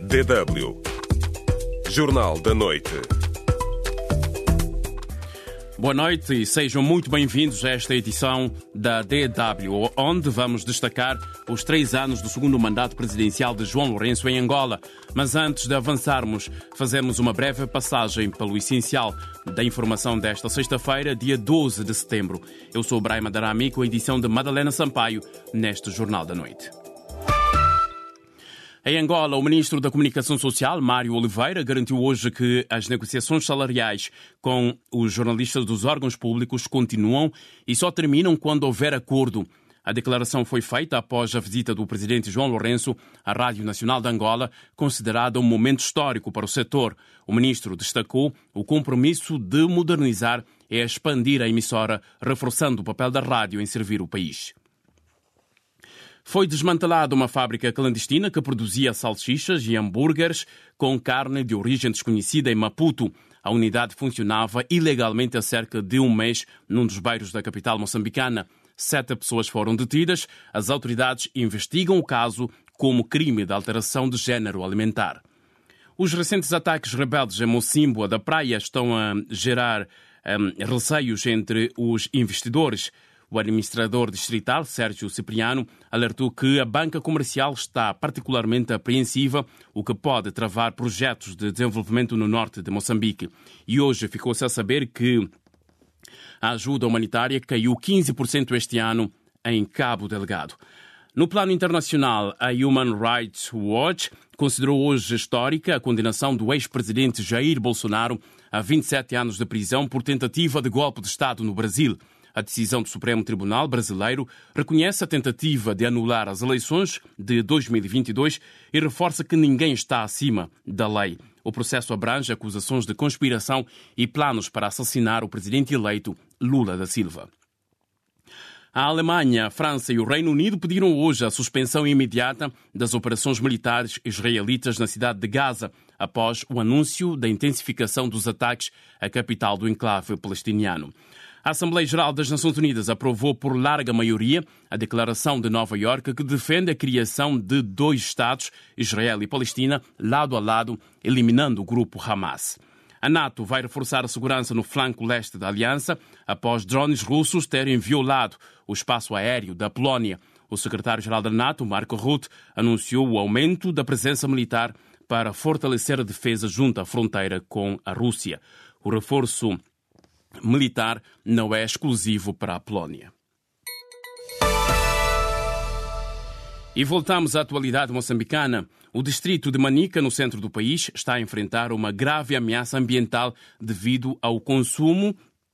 DW Jornal da Noite. Boa noite e sejam muito bem-vindos a esta edição da DW, onde vamos destacar os 3 anos do segundo mandato presidencial de João Lourenço em Angola. Mas antes de avançarmos, fazemos uma breve passagem pelo essencial da informação desta sexta-feira, dia 12 de setembro. Eu sou o Brahima Darami, com a edição de Madalena Sampaio, neste Jornal da Noite. Em Angola, o ministro da Comunicação Social, Mário Oliveira, garantiu hoje que as negociações salariais com os jornalistas dos órgãos públicos continuam e só terminam quando houver acordo. A declaração foi feita após a visita do presidente João Lourenço à Rádio Nacional de Angola, considerada um momento histórico para o setor. O ministro destacou o compromisso de modernizar e expandir a emissora, reforçando o papel da rádio em servir o país. Foi desmantelada uma fábrica clandestina que produzia salsichas e hambúrgueres com carne de origem desconhecida em Maputo. A unidade funcionava ilegalmente há cerca de um mês num dos bairros da capital moçambicana. 7 pessoas foram detidas. As autoridades investigam o caso como crime de alteração de género alimentar. Os recentes ataques rebeldes em Mocimboa da Praia estão a gerar receios entre os investidores. O administrador distrital, Sérgio Cipriano, alertou que a banca comercial está particularmente apreensiva, o que pode travar projetos de desenvolvimento no norte de Moçambique. E hoje ficou-se a saber que a ajuda humanitária caiu 15% este ano em Cabo Delgado. No plano internacional, a Human Rights Watch considerou hoje histórica a condenação do ex-presidente Jair Bolsonaro a 27 anos de prisão por tentativa de golpe de Estado no Brasil. A decisão do Supremo Tribunal Brasileiro reconhece a tentativa de anular as eleições de 2022 e reforça que ninguém está acima da lei. O processo abrange acusações de conspiração e planos para assassinar o presidente eleito Lula da Silva. A Alemanha, a França e o Reino Unido pediram hoje a suspensão imediata das operações militares israelitas na cidade de Gaza, após o anúncio da intensificação dos ataques à capital do enclave palestiniano. A Assembleia Geral das Nações Unidas aprovou por larga maioria a Declaração de Nova Iorque, que defende a criação de 2 Estados, Israel e Palestina, lado a lado, eliminando o grupo Hamas. A NATO vai reforçar a segurança no flanco leste da aliança após drones russos terem violado o espaço aéreo da Polónia. O secretário-geral da NATO, Mark Rutte, anunciou o aumento da presença militar para fortalecer a defesa junto à fronteira com a Rússia. O reforço militar não é exclusivo para a Polónia. E voltamos à atualidade moçambicana. O distrito de Manica, no centro do país, está a enfrentar uma grave ameaça ambiental devido ao consumo,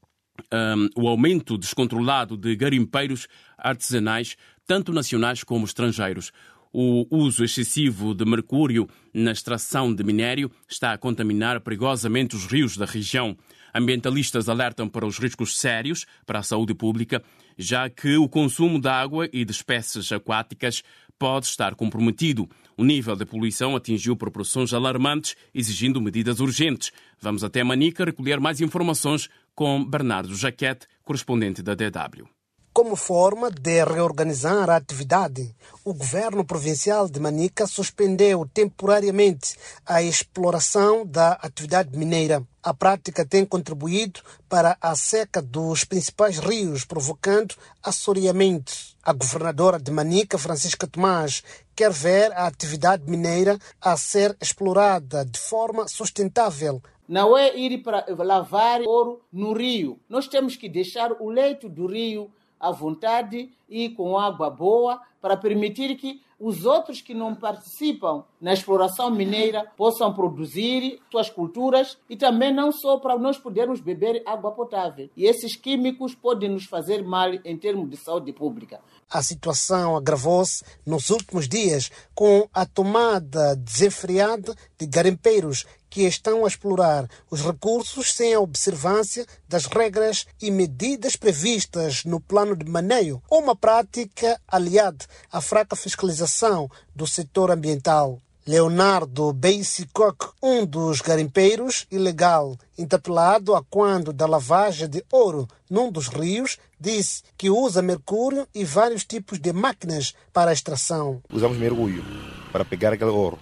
o aumento descontrolado de garimpeiros artesanais, tanto nacionais como estrangeiros. O uso excessivo de mercúrio na extração de minério está a contaminar perigosamente os rios da região. Ambientalistas alertam para os riscos sérios para a saúde pública, já que o consumo de água e de espécies aquáticas pode estar comprometido. O nível de poluição atingiu proporções alarmantes, exigindo medidas urgentes. Vamos até Manica recolher mais informações com Bernardo Jaquete, correspondente da DW. Como forma de reorganizar a atividade, o governo provincial de Manica suspendeu temporariamente a exploração da atividade mineira. A prática tem contribuído para a seca dos principais rios, provocando assoreamento. A governadora de Manica, Francisca Tomás, quer ver a atividade mineira a ser explorada de forma sustentável. Não é ir para lavar ouro no rio. Nós temos que deixar o leito do rio à vontade e com água boa para permitir que os outros que não participam na exploração mineira possam produzir suas culturas e também não só para nós podermos beber água potável. E esses químicos podem nos fazer mal em termos de saúde pública. A situação agravou-se nos últimos dias com a tomada desenfreada de garimpeiros que estão a explorar os recursos sem a observância das regras e medidas previstas no plano de maneio, uma prática aliada à fraca fiscalização do setor ambiental. Leonardo Beisikok, um dos garimpeiros ilegal, interpelado a quando da lavagem de ouro num dos rios, disse que usa mercúrio e vários tipos de máquinas para a extração. Usamos mergulho para pegar aquele ouro.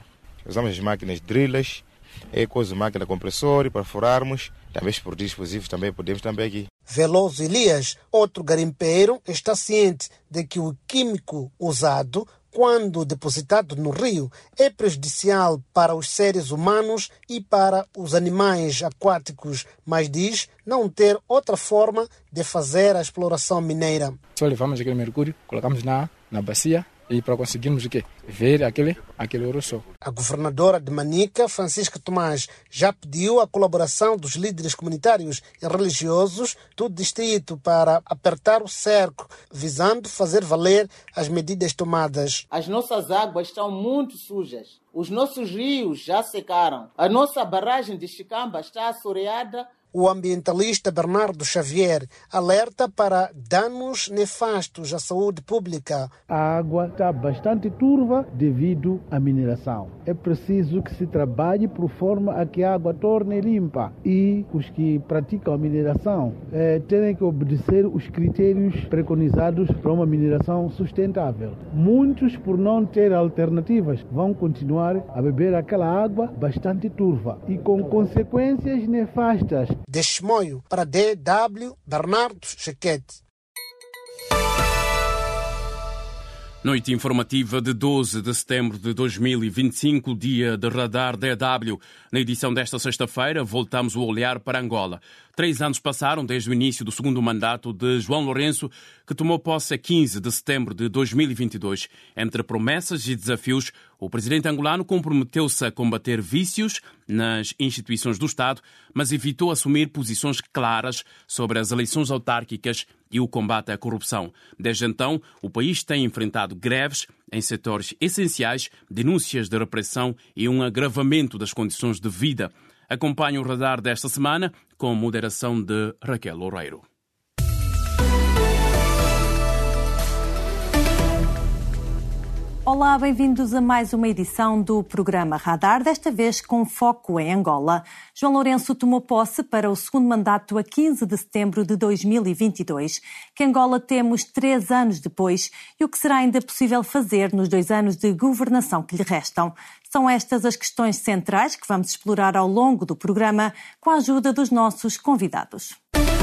Usamos as máquinas drillers, com as máquinas compressores para furarmos, também os produtos explosivos também podemos também aqui. Veloso Elias, outro garimpeiro, está ciente de que o químico usado, quando depositado no rio, é prejudicial para os seres humanos e para os animais aquáticos, mas diz não ter outra forma de fazer a exploração mineira. Só levamos aquele mercúrio, colocamos na bacia e para conseguirmos o quê? Ver aquele ouro só. A governadora de Manica, Francisca Tomás, já pediu a colaboração dos líderes comunitários e religiosos do distrito para apertar o cerco, visando fazer valer as medidas tomadas. As nossas águas estão muito sujas. Os nossos rios já secaram. A nossa barragem de Chicamba está assoreada. O ambientalista Bernardo Xavier alerta para danos nefastos à saúde pública. A água está bastante turva devido à mineração. É preciso que se trabalhe por forma a que a água torne limpa e os que praticam a mineração têm que obedecer os critérios preconizados para uma mineração sustentável. Muitos, por não ter alternativas, vão continuar a beber aquela água bastante turva e com consequências nefastas. De Chimoio, para DW, Bernardo Chequete. Noite informativa de 12 de setembro de 2025, dia de Radar DW. Na edição desta sexta-feira, voltamos o olhar para Angola. 3 anos passaram desde o início do segundo mandato de João Lourenço, que tomou posse a 15 de setembro de 2022. Entre promessas e desafios, o presidente angolano comprometeu-se a combater vícios nas instituições do Estado, mas evitou assumir posições claras sobre as eleições autárquicas e o combate à corrupção. Desde então, o país tem enfrentado greves em setores essenciais, denúncias de repressão e um agravamento das condições de vida. Acompanhe o radar desta semana com moderação de Raquel Loureiro. Olá, bem-vindos a mais uma edição do programa Radar, desta vez com foco em Angola. João Lourenço tomou posse para o segundo mandato a 15 de setembro de 2022. Que Angola temos 3 anos depois e o que será ainda possível fazer nos 2 anos de governação que lhe restam. São estas as questões centrais que vamos explorar ao longo do programa com a ajuda dos nossos convidados.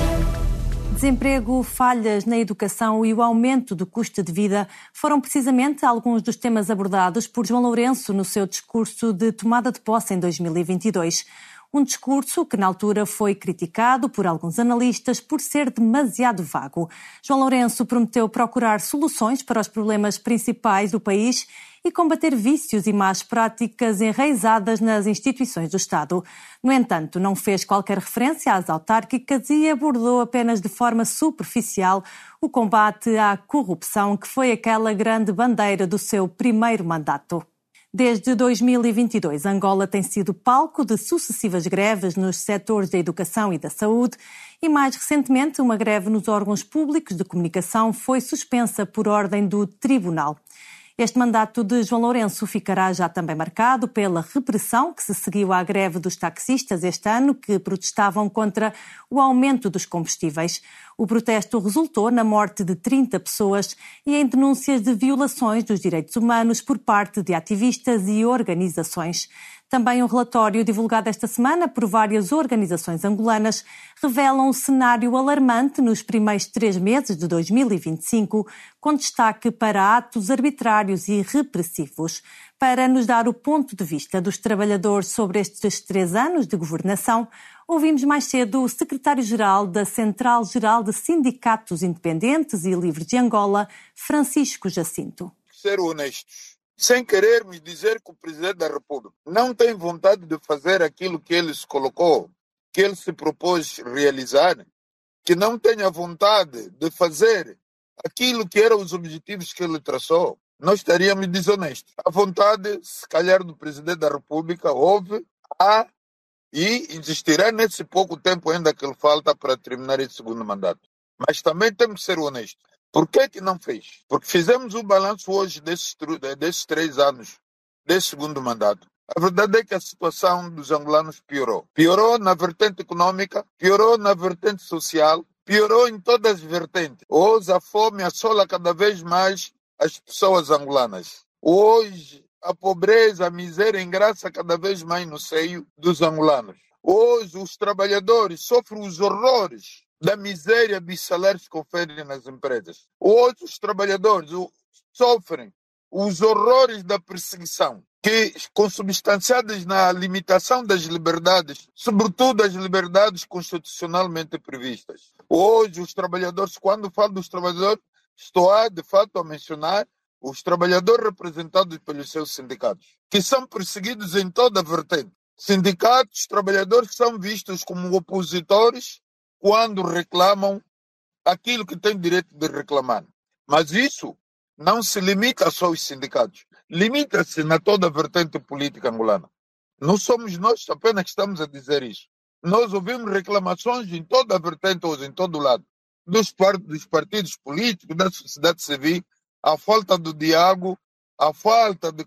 Desemprego, falhas na educação e o aumento do custo de vida foram precisamente alguns dos temas abordados por João Lourenço no seu discurso de tomada de posse em 2022. Um discurso que na altura foi criticado por alguns analistas por ser demasiado vago. João Lourenço prometeu procurar soluções para os problemas principais do país e combater vícios e más práticas enraizadas nas instituições do Estado. No entanto, não fez qualquer referência às autárquicas e abordou apenas de forma superficial o combate à corrupção, que foi aquela grande bandeira do seu primeiro mandato. Desde 2022, Angola tem sido palco de sucessivas greves nos setores da educação e da saúde e, mais recentemente, uma greve nos órgãos públicos de comunicação foi suspensa por ordem do Tribunal. Este mandato de João Lourenço ficará já também marcado pela repressão que se seguiu à greve dos taxistas este ano, que protestavam contra o aumento dos combustíveis. O protesto resultou na morte de 30 pessoas e em denúncias de violações dos direitos humanos por parte de ativistas e organizações. Também um relatório divulgado esta semana por várias organizações angolanas revela um cenário alarmante nos primeiros 3 meses de 2025, com destaque para atos arbitrários e repressivos. Para nos dar o ponto de vista dos trabalhadores sobre estes 3 anos de governação, ouvimos mais cedo o secretário-geral da Central Geral de Sindicatos Independentes e Livres de Angola, Francisco Jacinto. Ser honestos. Sem querermos dizer que o Presidente da República não tem vontade de fazer aquilo que ele se colocou, que ele se propôs realizar, que não tenha vontade de fazer aquilo que eram os objetivos que ele traçou, nós estaríamos desonestos. A vontade, se calhar, do Presidente da República houve, há e existirá nesse pouco tempo ainda que ele falta para terminar esse segundo mandato. Mas também temos que ser honestos. Por que não fez? Porque fizemos um balanço hoje desses 3 anos, desse segundo mandato. A verdade é que a situação dos angolanos piorou. Piorou na vertente econômica, piorou na vertente social, piorou em todas as vertentes. Hoje a fome assola cada vez mais as pessoas angolanas. Hoje a pobreza, a miséria engraça cada vez mais no seio dos angolanos. Hoje os trabalhadores sofrem os horrores da miséria dos salários que conferem nas empresas. Hoje os trabalhadores sofrem os horrores da perseguição, que consubstanciadas na limitação das liberdades, sobretudo as liberdades constitucionalmente previstas. Hoje os trabalhadores, quando falo dos trabalhadores, estou de fato a mencionar os trabalhadores representados pelos seus sindicatos, que são perseguidos em toda a vertente. Sindicatos, trabalhadores são vistos como opositores quando reclamam aquilo que têm direito de reclamar. Mas isso não se limita só aos sindicatos, limita-se na toda a vertente política angolana. Não somos nós apenas que estamos a dizer isso. Nós ouvimos reclamações em toda a vertente, hoje, em todo o lado, dos partidos políticos, da sociedade civil, a falta do diálogo, a falta de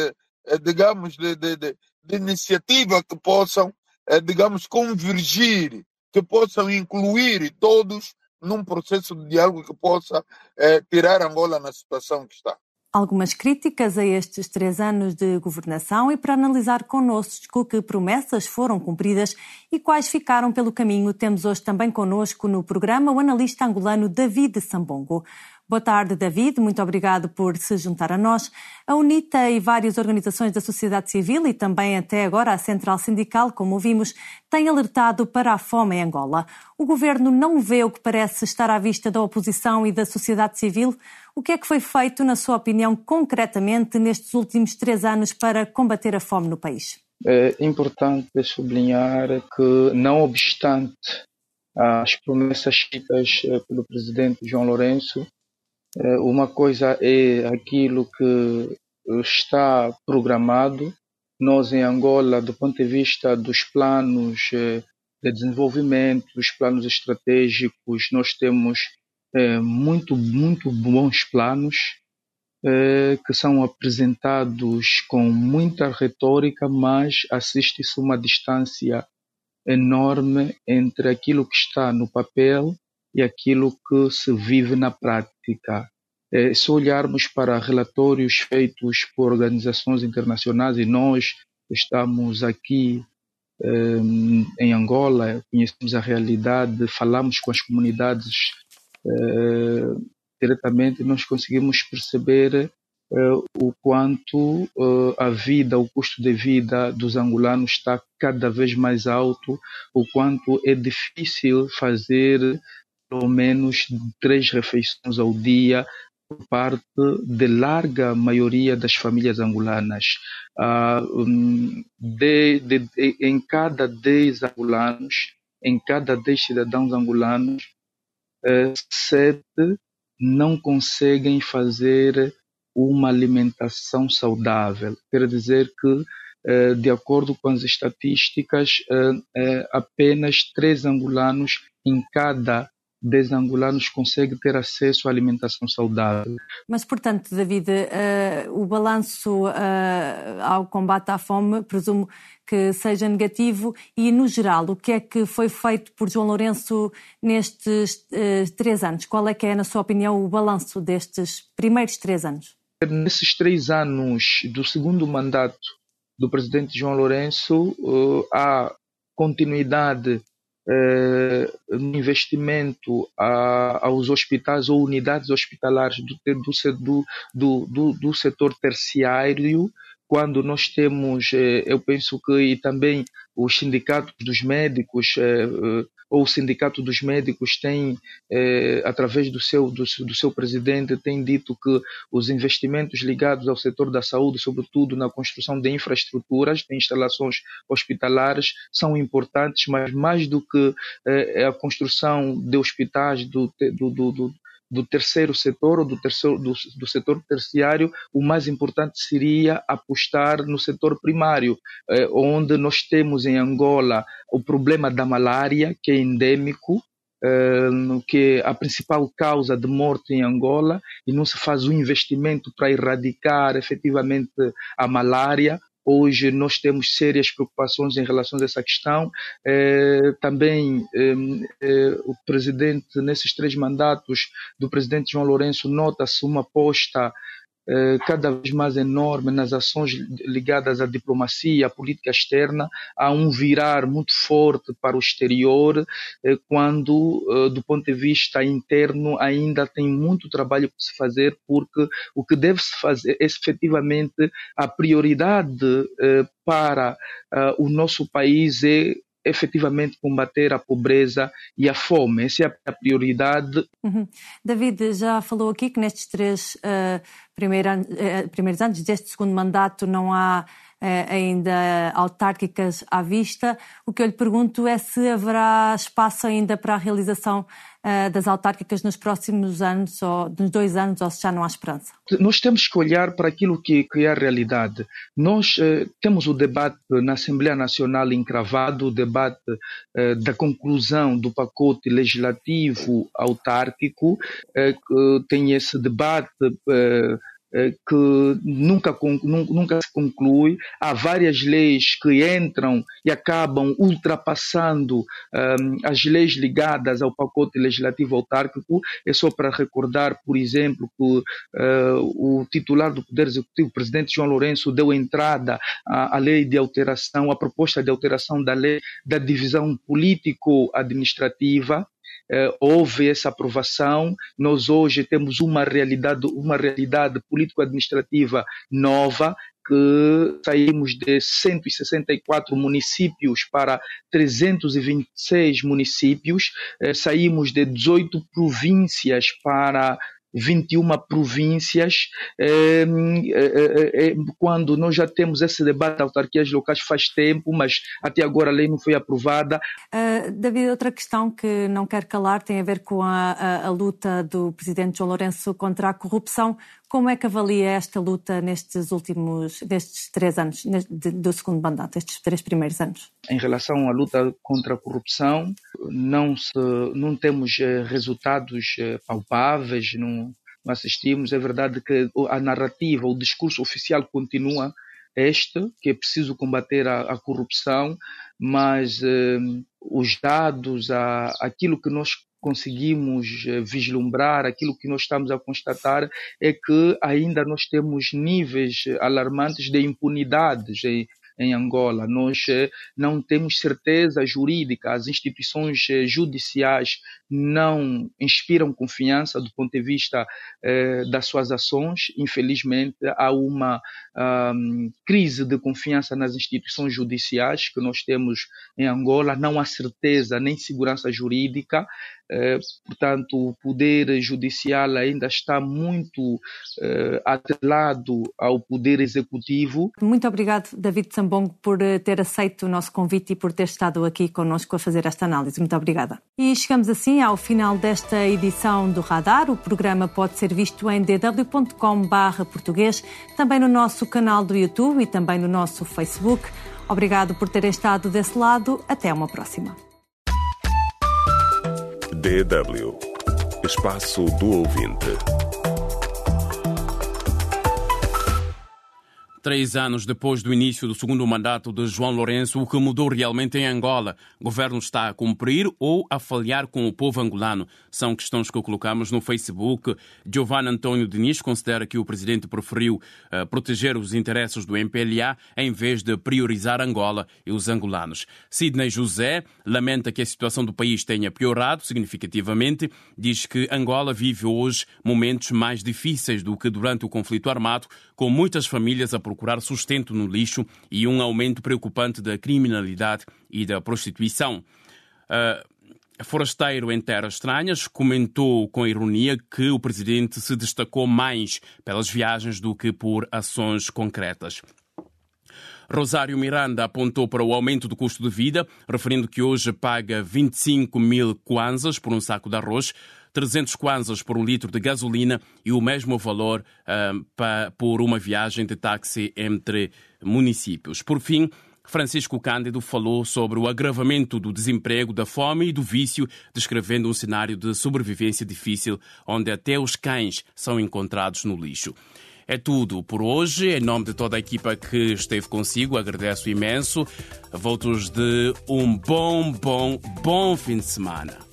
iniciativa que possam, convergir, que possam incluir todos num processo de diálogo que possa tirar Angola na situação que está. Algumas críticas a estes 3 anos de governação e para analisar connosco que promessas foram cumpridas e quais ficaram pelo caminho, temos hoje também connosco no programa o analista angolano David Sambongo. Boa tarde, David. Muito obrigado por se juntar a nós. A UNITA e várias organizações da sociedade civil e também até agora a Central Sindical, como ouvimos, têm alertado para a fome em Angola. O governo não vê o que parece estar à vista da oposição e da sociedade civil. O que é que foi feito, na sua opinião, concretamente nestes últimos 3 anos para combater a fome no país? É importante sublinhar que, não obstante as promessas feitas pelo presidente João Lourenço, uma coisa é aquilo que está programado. Nós em Angola, do ponto de vista dos planos de desenvolvimento, dos planos estratégicos, nós temos muito bons planos que são apresentados com muita retórica, mas assiste-se uma distância enorme entre aquilo que está no papel e aquilo que se vive na prática. Se olharmos para relatórios feitos por organizações internacionais, e nós estamos aqui em Angola, conhecemos a realidade, falamos com as comunidades diretamente, nós conseguimos perceber o quanto a vida, o custo de vida dos angolanos está cada vez mais alto, o quanto é difícil fazer pelo menos 3 refeições ao dia por parte de larga maioria das famílias angolanas. Em cada 10 angolanos, em cada 10 cidadãos angolanos, 7 não conseguem fazer uma alimentação saudável. Quer dizer que, de acordo com as estatísticas, apenas 3 angolanos em cada 10 angolanos conseguem ter acesso à alimentação saudável. Mas, portanto, David, o balanço ao combate à fome, presumo que seja negativo e, no geral, o que é que foi feito por João Lourenço nestes 3 anos? Qual é que é, na sua opinião, o balanço destes primeiros 3 anos? Nesses 3 anos do segundo mandato do presidente João Lourenço, há continuidade no investimento aos hospitais ou unidades hospitalares do setor terciário, quando nós temos, eu penso que e também os sindicatos dos médicos, ou o sindicato dos médicos tem, através do seu presidente, tem dito que os investimentos ligados ao setor da saúde, sobretudo na construção de infraestruturas, de instalações hospitalares, são importantes, mas mais do que a construção de hospitais do terceiro setor ou do setor terciário, o mais importante seria apostar no setor primário, onde nós temos em Angola o problema da malária, que é endêmico, que é a principal causa de morte em Angola, e não se faz um investimento para erradicar efetivamente a malária. Hoje nós temos sérias preocupações em relação a essa questão. Também o presidente, nesses 3 mandatos do presidente João Lourenço, nota-se uma aposta cada vez mais enorme nas ações ligadas à diplomacia, à política externa. Há um virar muito forte para o exterior, quando, do ponto de vista interno, ainda tem muito trabalho por se fazer, porque o que deve-se fazer é efetivamente a prioridade para o nosso país é efetivamente combater a pobreza e a fome. Essa é a prioridade. David já falou aqui que nestes 3 primeiros anos deste segundo mandato não há ainda autárquicas à vista. O que eu lhe pergunto é se haverá espaço ainda para a realização das autárquicas nos próximos anos, ou nos 2 anos, ou se já não há esperança. Nós temos que olhar para aquilo que é a realidade. Nós temos o debate na Assembleia Nacional encravado, o debate da conclusão do pacote legislativo autárquico, tem esse debate que nunca se conclui. Há várias leis que entram e acabam ultrapassando as leis ligadas ao pacote legislativo autárquico. É só para recordar, por exemplo, que o titular do Poder Executivo, o presidente João Lourenço, deu entrada à lei de alteração, à proposta de alteração da lei da divisão político-administrativa. Houve essa aprovação. Nós hoje temos uma realidade político-administrativa nova, que saímos de 164 municípios para 326 municípios, saímos de 18 províncias para 21 províncias, quando nós já temos esse debate de autarquias locais faz tempo, mas até agora a lei não foi aprovada. David, outra questão que não quero calar tem a ver com a luta do presidente João Lourenço contra a corrupção. Como é que avalia esta luta nestes 3 anos do segundo mandato, estes 3 primeiros anos? Em relação à luta contra a corrupção, não temos resultados palpáveis, não assistimos. É verdade que a narrativa, o discurso oficial continua que é preciso combater a corrupção, mas os dados, aquilo que nós conseguimos vislumbrar, aquilo que nós estamos a constatar é que ainda nós temos níveis alarmantes de impunidades em Angola. Nós não temos certeza jurídica, as instituições judiciais não inspiram confiança do ponto de vista das suas ações. Infelizmente, há uma crise de confiança nas instituições judiciais que nós temos em Angola. Não há certeza nem segurança jurídica. Portanto, o poder judicial ainda está muito atrelado ao poder executivo. Muito obrigado, David Sambongo, por ter aceito o nosso convite e por ter estado aqui connosco a fazer esta análise. Muito obrigada. E chegamos assim ao final desta edição do Radar. O programa pode ser visto em dw.com/português, também no nosso canal do YouTube e também no nosso Facebook. Obrigado por terem estado desse lado. Até uma próxima. DW, Espaço do Ouvinte. 3 anos depois do início do segundo mandato de João Lourenço, o que mudou realmente em Angola? O governo está a cumprir ou a falhar com o povo angolano? São questões que colocamos no Facebook. Giovanni António Diniz considera que o presidente preferiu proteger os interesses do MPLA em vez de priorizar Angola e os angolanos. Sidney José lamenta que a situação do país tenha piorado significativamente. Diz que Angola vive hoje momentos mais difíceis do que durante o conflito armado, com muitas famílias a procurar sustento no lixo e um aumento preocupante da criminalidade e da prostituição. Forasteiro em Terras Estranhas comentou com ironia que o presidente se destacou mais pelas viagens do que por ações concretas. Rosário Miranda apontou para o aumento do custo de vida, referindo que hoje paga 25.000 kwanzas por um saco de arroz, 300 kwanzas por um litro de gasolina e o mesmo valor por uma viagem de táxi entre municípios. Por fim, Francisco Cândido falou sobre o agravamento do desemprego, da fome e do vício, descrevendo um cenário de sobrevivência difícil, onde até os cães são encontrados no lixo. É tudo por hoje. Em nome de toda a equipa que esteve consigo, agradeço imenso. Votos de um bom fim de semana.